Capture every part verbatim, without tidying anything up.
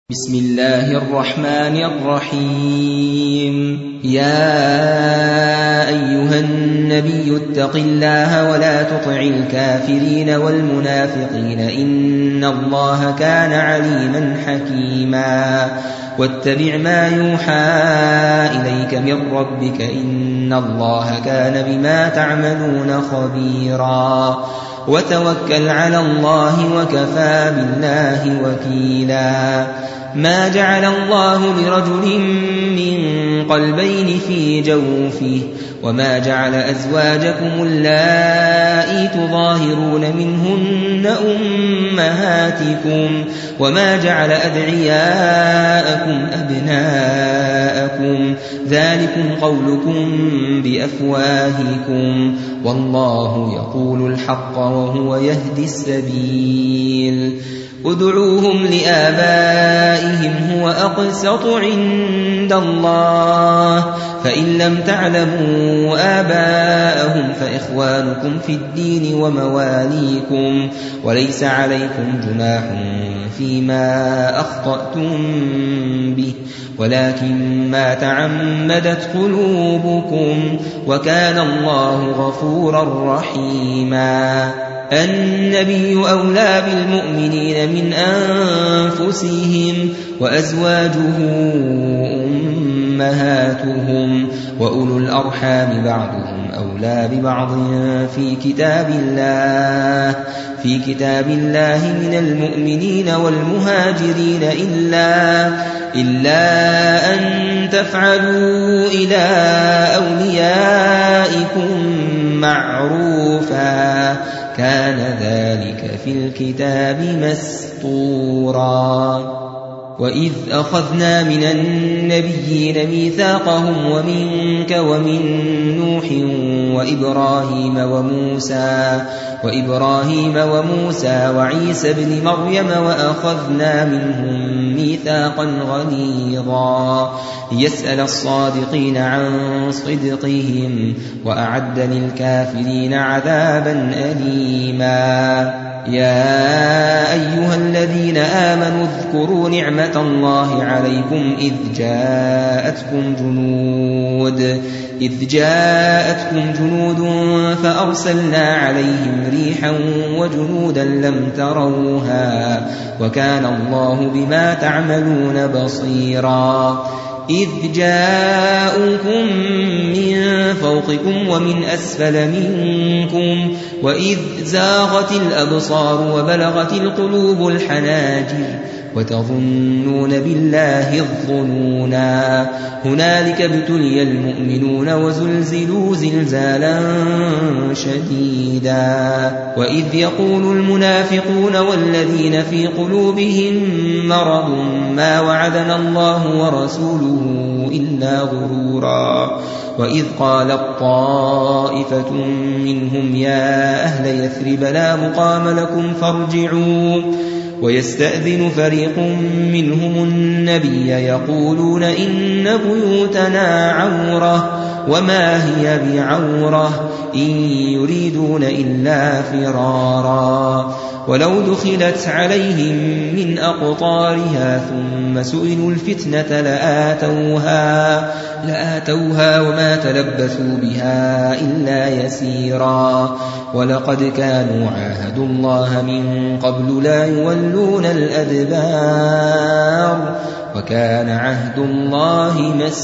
بسم الله الرحمن الرحيم يا أيها النبي اتق الله ولا تطع الكافرين والمنافقين إن الله كان عليما حكيما واتبع ما يوحى إليك من ربك إن الله كان بما تعملون خبيرا وتوكل على الله وكفى بالله وكيلا ما جعل الله لرجل من قلبين في جوفه وما جعل أزواجكم اللائي تظاهرون منهن أمهاتكم وما جعل أدعياءكم أبناءكم ذلكم قولكم بأفواهكم والله يقول الحق وهو يهدي السبيل ادعوهم لآبائهم هو أقسط عند الله فإن لم تعلموا آباءهم فإخوانكم في الدين ومواليكم وليس عليكم جناح فيما أخطأتم به ولكن ما تعمدت قلوبكم وكان الله غفورا رحيما النبي أولى بالمؤمنين من أنفسهم وأزواجه أمهاتهم وأولو الأرحام بعضهم أولى ببعض في كتاب الله في كتاب الله من المؤمنين والمهاجرين إلا إلا أن تفعلوا إلى أوليائكم معروفا كان ذلك في الكتاب مسطورا وإذ أخذنا من النبيين ميثاقهم ومنك ومن نوح وإبراهيم وموسى وإبراهيم وموسى وعيسى ابن مريم وأخذنا منهم ميثاقا غليظا يسأل الصادقين عن صدقهم وأعد للكافرين عذابا أليما يا أيها الذين آمنوا اذكروا نعمة الله عليكم إذ جاءتكم جنود إذ جاءتكم جنود فأرسلنا عليهم ريحا وجنودا لم تروها وكان الله بما تعملون بصيرا إذ جاءوكم من فوقكم ومن أسفل منكم وإذ زاغت الأبصار وبلغت القلوب الحناجر وتظنون بالله الظنونا هنالك ابتلي المؤمنون وزلزلوا زلزالا شديدا وإذ يقول المنافقون والذين في قلوبهم مرض ما وعدنا الله ورسوله إلا غرورا وإذ قالت طائفة منهم يا أهل يثرب لا مقام لكم فارجعوا ويستأذن فريق منهم النبي يقولون إن بيوتنا عورة وما هي بعورة إن يريدون إلا فرارا ولو دخلت عليهم من أقطارها ثم سئلوا الفتنة لآتوها, لآتوها وما تلبثوا بها إلا يسيرا ولقد كانوا عاهدوا الله من قبل لا يولون الأدبار وكان عهد الله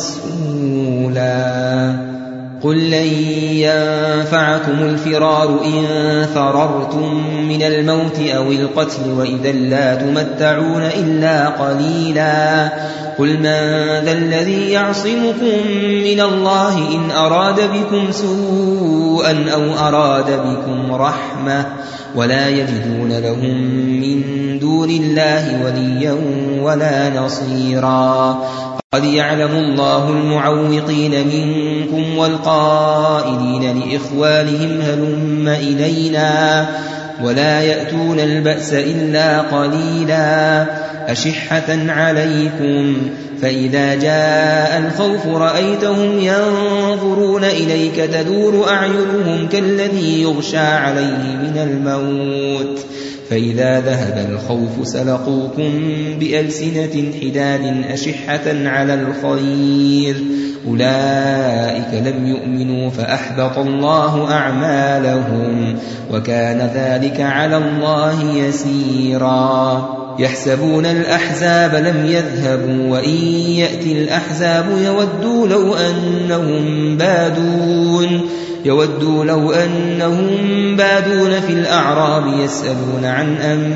مسؤولا قل لن ينفعكم الفرار إن فررتم من الموت أو القتل وإذا لا تمتعون إلا قليلا قل من ذا الذي يعصمكم من الله إن أراد بكم سوءا أو أراد بكم رحمة ولا يجدون لهم من دون الله وليا ولا نصيرا قد يعلم الله المعوقين منكم والقائلين لإخوانهم هلم إلينا ولا يأتون البأس إلا قليلا أشحة عليكم فإذا جاء الخوف رأيتهم ينظرون إليك تدور أعينهم كالذي يغشى عليه من الموت فإذا ذهب الخوف سلقوكم بألسنة حداد أشحة على الخير أولئك لم يؤمنوا فأحبط الله أعمالهم وكان ذلك على الله يسيرا يحسبون الأحزاب لم يذهبوا وإن يأتي الأحزاب يودوا لو أنهم بادون يودوا لو أنهم بادون في الأعراب يسألون عن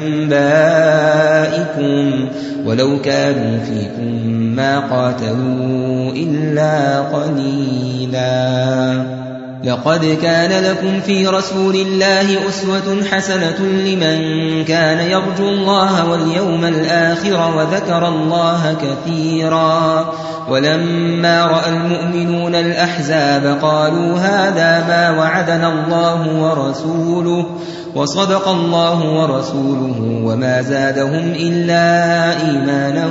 أنبائكم ولو كانوا فيكم ما قاتلوا إلا قليلا لقد كان لكم في رسول الله أسوة حسنة لمن كان يرجو الله واليوم الآخر وذكر الله كثيرا ولما رأى المؤمنون الأحزاب قالوا هذا ما وعدنا الله ورسوله وصدق الله ورسوله وما زادهم إلا إيمانا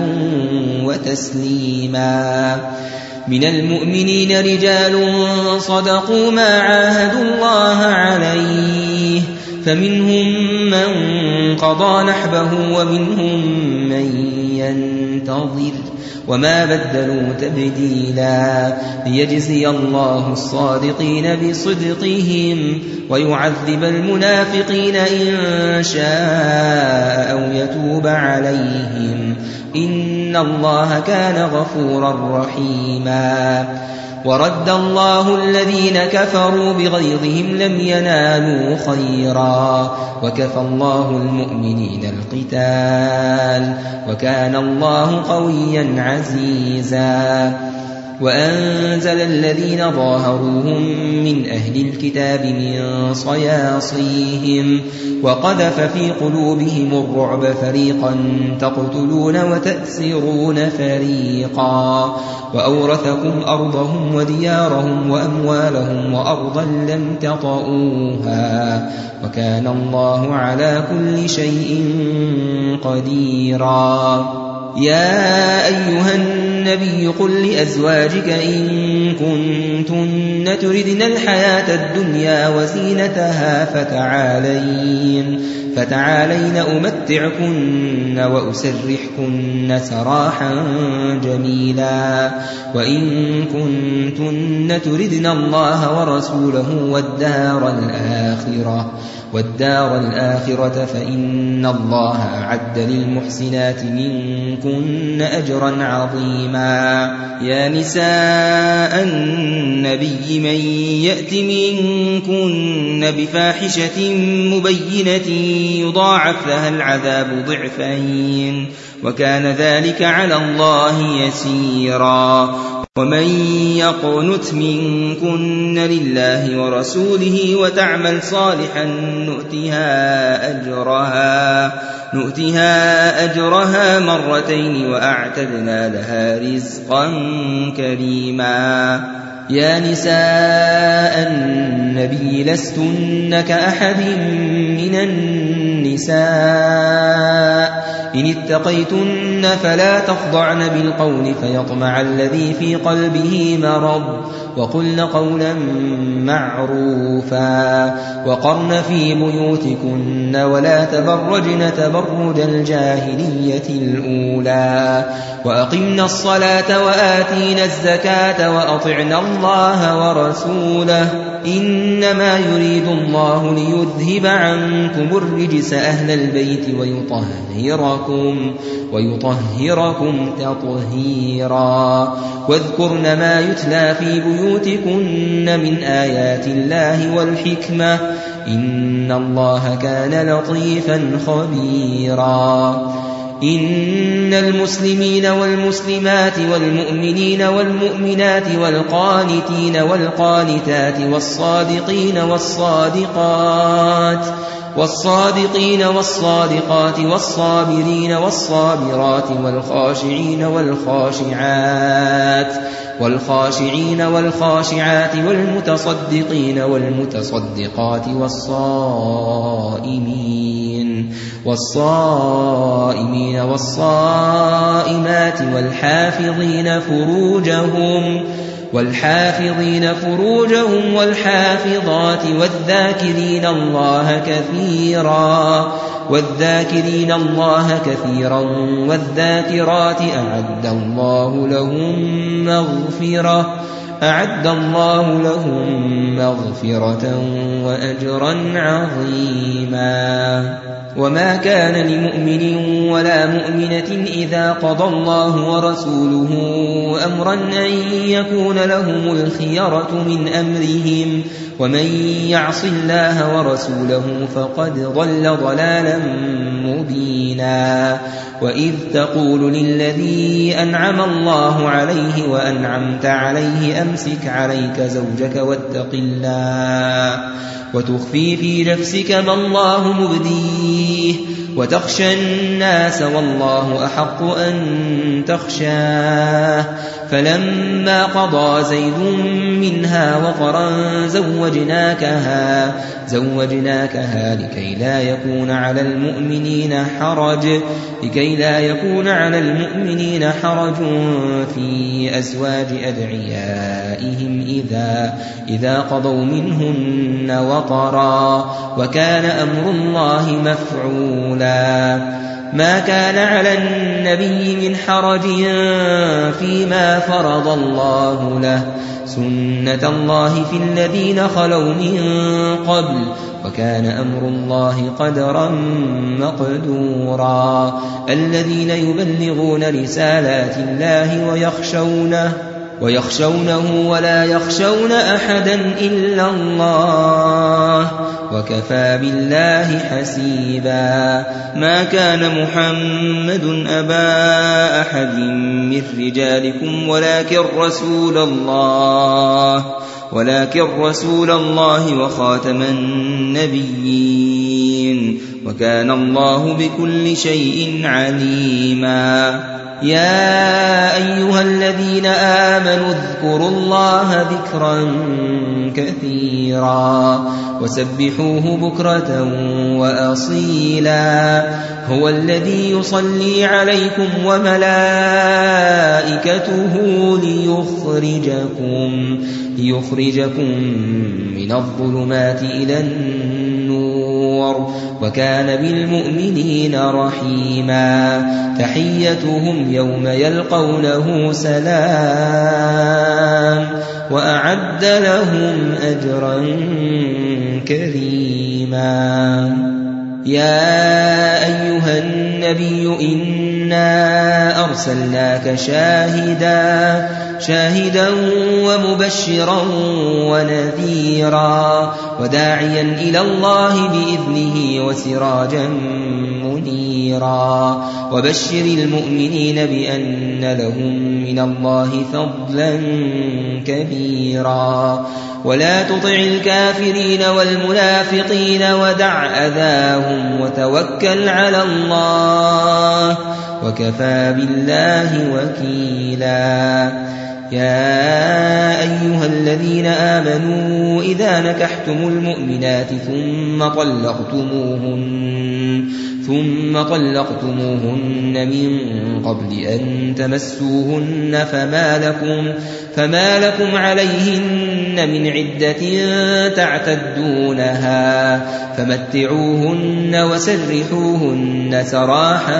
وتسليما من المؤمنين رجال صدقوا ما عاهدوا الله عليه فمنهم من قضى نحبه ومنهم من ينتظر وما بدلوا تبديلا ليجزي الله الصادقين بصدقهم ويعذب المنافقين إن شاء أو يتوب عليهم إن الله كان غفورا رحيما ورد الله الذين كفروا بغيظهم لم ينالوا خيرا وكفى الله المؤمنين القتال وكان الله قويا عزيزا وأنزل الذين ظاهروهم من أهل الكتاب من صياصيهم وقذف في قلوبهم الرعب فريقا تقتلون وتأسرون فريقا وأورثكم أرضهم وديارهم وأموالهم وأرضا لم تطئوها وكان الله على كل شيء قديرا يا أيها النبي قل لأزواجك إن كنتن تردن الحياة الدنيا وزينتها فتعالين فتعالين أمتعكن وأسرحكن سراحا جميلا وإن كنتن تردن الله ورسوله والدار الآخرة والدار الآخرة فإن الله أعد للمحسنات منكن أجرا عظيما يا نساء النبي من يأت منكن بفاحشة مبينة يضاعف لها العذاب ضعفين وكان ذلك على الله يسيرا ومن يقنت منكن لله ورسوله وتعمل صالحا نؤتها أجرها نؤتها أجرها مرتين وأعتدنا لها رزقا كريما يا نساء النبي لستن كأحد من النساء إن اتقيتن فلا تخضعن بالقول فيطمع الذي في قلبه مرض وقلن قولا معروفا وقرن في بيوتكن ولا تبرجن تبرج الجاهلية الأولى وأقمنا الصلاة وآتينا الزكاة وأطعنا الله ورسوله إنما يريد الله ليذهب عنكم الرجس أهل البيت ويطهركم ويطهركم تطهيرا واذكرن ما يتلى في بيوتكن من آيات الله والحكمة إن الله كان لطيفا خبيرا إن المسلمين والمسلمات والمؤمنين والمؤمنات والقانتين والقانتات والصادقين والصادقات والصادقين والصادقات والصابرين والصابرات والخاشعين والخاشعات والخاشعين والخاشعات والمتصدقين والمتصدقات والصائمين والصائمين والصائمات والحافظين فروجهم والحافظين فروجهم والحافظات والذاكرين الله كثيرا والذاكرين الله كثيرا والذاكرات أعد الله لهم مغفرة أعد الله لهم مغفرة وأجرا عظيما. وما كان لمؤمن ولا مؤمنة إذا قضى الله ورسوله أمرا أن يكون لهم الخيرة من أمرهم ومن يعص الله ورسوله فقد ضل ضلالا مبينا. وإذ تقول للذي أنعم الله عليه وأنعمت عليه أمسك عليك زوجك واتق الله وتخفي في نفسك ما الله مبديه وتخشى الناس والله أحق أن تخشاه. فلما قضى زيد منها وطرا زوجناكها زوجناكها لكي لا يكون على المؤمنين حرج لكي لا يكون على المؤمنين حرج في أزواج أدعيائهم إذا إذا قضوا منهن وطرا وكان أمر الله مفعولا. ما كان على النبي من حرج فيما فرض الله له سنة الله في الذين خلوا من قبل وكان أمر الله قدرا مقدورا. الذين يبلغون رسالات الله ويخشونه ويخشونه ولا يخشون أحدا إلا الله وكفى بالله حسيبا. ما كان محمد أبا أحد من رجالكم ولكن رسول الله ولكن رسول الله وخاتم النبيين وكان الله بكل شيء عليما. يا أيها الذين آمنوا اذكروا الله ذكرا كثيرا وسبحوه بكرة وأصيلا. هو الذي يصلي عليكم وملائكته ليخرجكم ليخرجكم من الظلمات إلى النور وكان بالمؤمنين رحيما. تحيتهم يوم يلقونه سلام وأعد لهم أجرا كريما. يا أيها النبي إنا أرسلناك شاهدا شاهدا ومبشرا ونذيرا وداعيا إلى الله بإذنه وسراجا منيرا. وبشر المؤمنين بأن لهم من الله فضلا كبيرا. ولا تطع الكافرين والمنافقين ودع أذاهم وتوكل على الله وكفى بالله وكيلا. يا أيها الذين آمنوا إذا نكحتم المؤمنات ثم طلقتموهن ثم طلقتموهن من قبل أن تمسوهن فما لكم فما لكم عليهن من عدة تعتدونها فمتعوهن وسرحوهن سراحا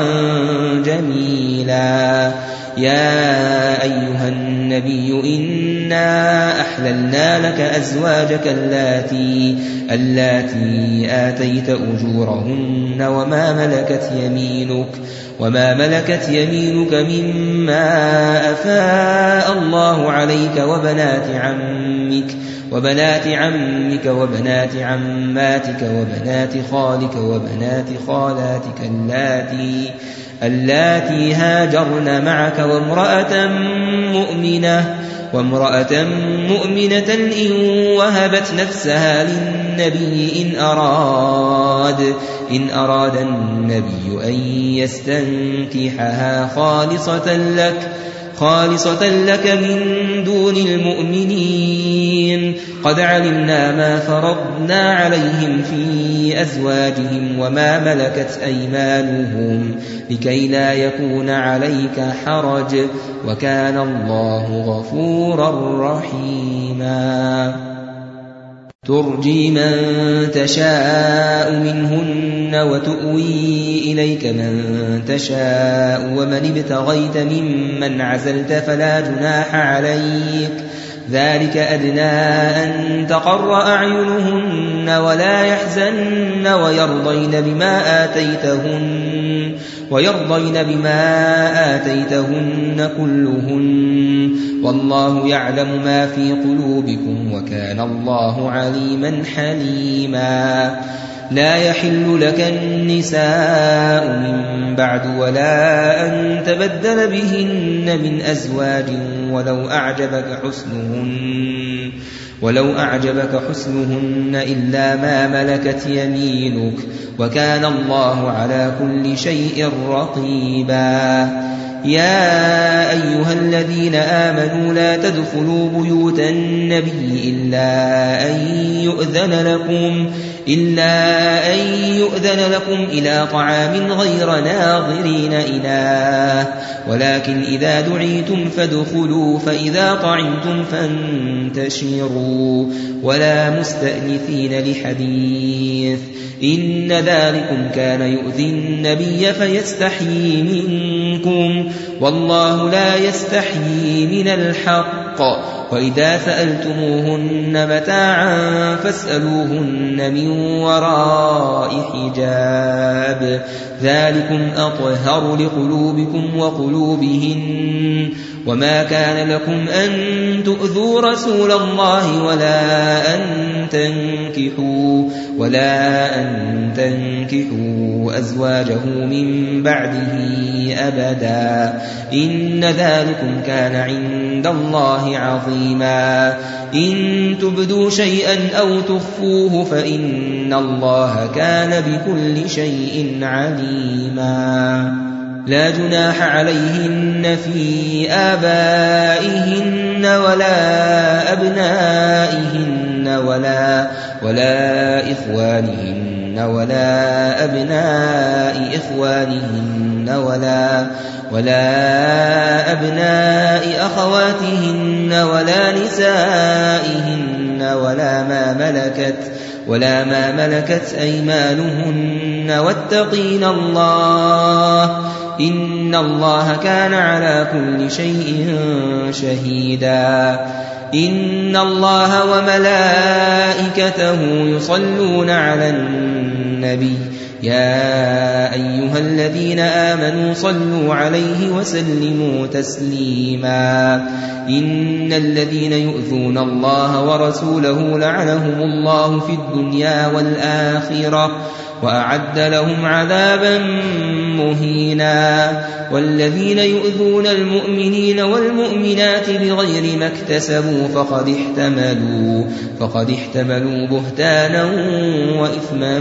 جميلا. يا أيها النبي إنا أحللنا لك أزواجك اللاتي اللاتي آتيت أجورهن وما ملكت يمينك وما ملكت يمينك مما أفاء الله عليك وبنات عمك وبنات عمك وبنات عماتك وبنات خالك وبنات خالاتك اللاتي اللاتي هاجرن معك وامرأة مؤمنة وامرأة مؤمنة إن وهبت نفسها للنبي إن أراد إن أراد النبي أن يستنكحها خالصة لك خالصة لك من دون المؤمنين. قد علمنا ما فرضنا عليهم في أزواجهم وما ملكت أيمانهم لكي لا يكون عليك حرج وكان الله غفورا رحيما. ترجي من تشاء منهن وتؤوي إليك من تشاء ومن ابتغيت ممن عزلت فلا جناح عليك ذلك أدنى أن تقر أعينهن ولا يحزن ويرضين بما آتيتهن ويرضين بما آتيتهن كلهن والله يعلم ما في قلوبكم وكان الله عليما حليما لا يحل لك النساء من بعد ولا أن تبدل بهن من أزواج ولو أعجبك حسنهن ولو أعجبك حسنهن إلا ما ملكت يمينك وكان الله على كل شيء رقيبا يا أيها الذين آمنوا لا تدخلوا بيوت النبي إلا أن يؤذن لكم إلا أن يؤذن لكم إلى طعام غير ناظرين إناه ولكن إذا دعيتم فادخلوا فإذا طعمتم فانتشروا ولا مستأنسين لحديث إن ذلكم كان يؤذي النبي فيستحيي منكم والله لا يستحيي من الحق وإذا سألتموهن متاعا فاسألوهن من وراء حجاب ذلكم أطهر لقلوبكم وقلوبهن وما كان لكم أن تؤذوا رسول الله ولا أن تنكحوا ولا أن تنكحوا أزواجه من بعده أبدا إن ذلكم كان عند الله عظيما إن تبدوا شيئا أو تخفوه فإن الله كان بكل شيء عليما لا جناح عليهن في آبائهن ولا أبنائهن ولا ولا إخوانهن ولا أبناء إخوانهن ولا ولا أبناء أخواتهن ولا نسائهن ولا ما ملكت ولا ما ملكت أيمانهن واتقين الله إن الله كان على كل شيء شهيدا إن الله وملائكته يصلون على النبي يا أيها الذين آمنوا صلوا عليه وسلموا تسليما إن الذين يؤذون الله ورسوله لعنهم الله في الدنيا والآخرة وأعد لهم عذابا مهينا والذين يؤذون المؤمنين والمؤمنات بغير ما اكتسبوا فقد احتملوا فقد احتملوا بهتانا وإثما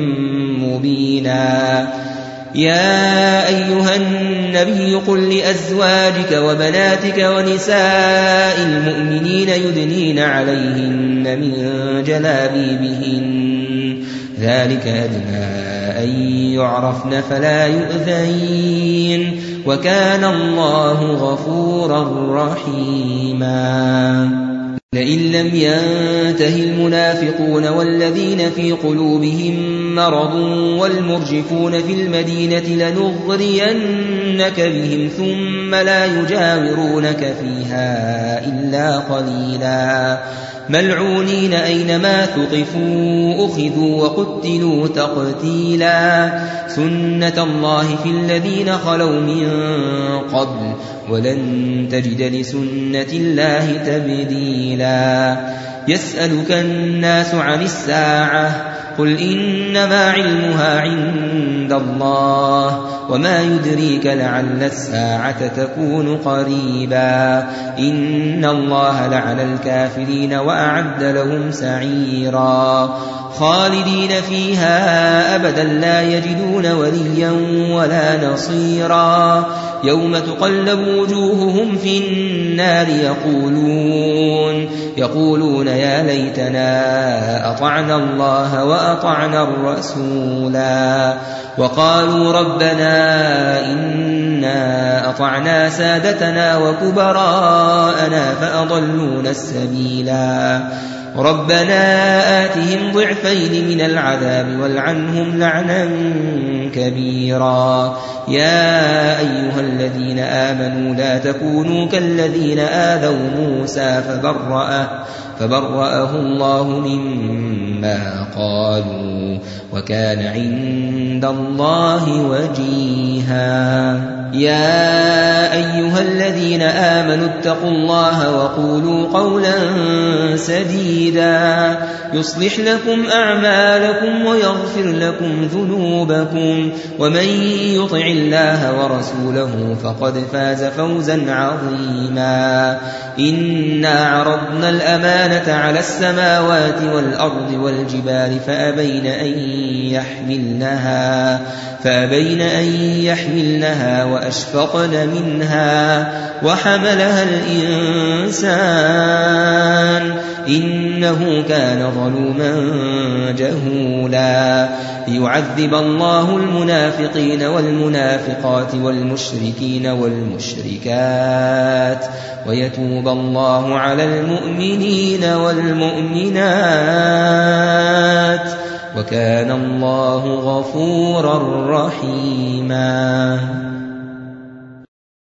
مبينا يا أيها النبي قل لأزواجك وبناتك ونساء المؤمنين يدنين عليهن من جلابيبهن ذلك أدنى أن يعرفن فلا يؤذين وكان الله غفورا رحيما لئن لم ينته المنافقون والذين في قلوبهم مرض والمرجفون في المدينة لنغرينك بهم ثم لا يجاورونك فيها إلا قليلا ملعونين أينما ثقفوا أخذوا وقتلوا تقتيلا سنة الله في الذين خلوا من قبل ولن تجد لسنة الله تبديلا يسألك الناس عن الساعة قل إنما علمها عند الله وما يدريك لعل الساعة تكون قريبا إن الله لعن الكافرين وأعد لهم سعيرا خالدين فيها أبدا لا يجدون وليا ولا نصيرا يوم تقلب وجوههم في النار يقولون يقولون يا ليتنا أطعنا الله وأطعنا الرسولا وقالوا ربنا إنا أطعنا سادتنا وكبراءنا فأضلونا السبيلا ربنا آتهم ضعفين من العذاب والعنهم لعنا كبيرا يا أيها الذين آمنوا لا تكونوا كالذين آذوا موسى فبرأه, فبرأه الله مما قالوا وكان عند الله وجيها يا أيها الذين آمنوا اتقوا الله وقولوا قولا سديدا يصلح لكم أعمالكم ويغفر لكم ذنوبكم ومن يطع الله ورسوله فقد فاز فوزا عظيما إنا عرضنا الأمانة على السماوات والأرض والجبال فأبين أن يحملنها فأبين أن يحملنها وأشفقن منها وحملها الإنسان إنه كان ظلوما جهولا ليعذب الله المنافقين والمنافقات والمشركين والمشركات ويتوب الله على المؤمنين والمؤمنات وكان الله غفورا رحيما.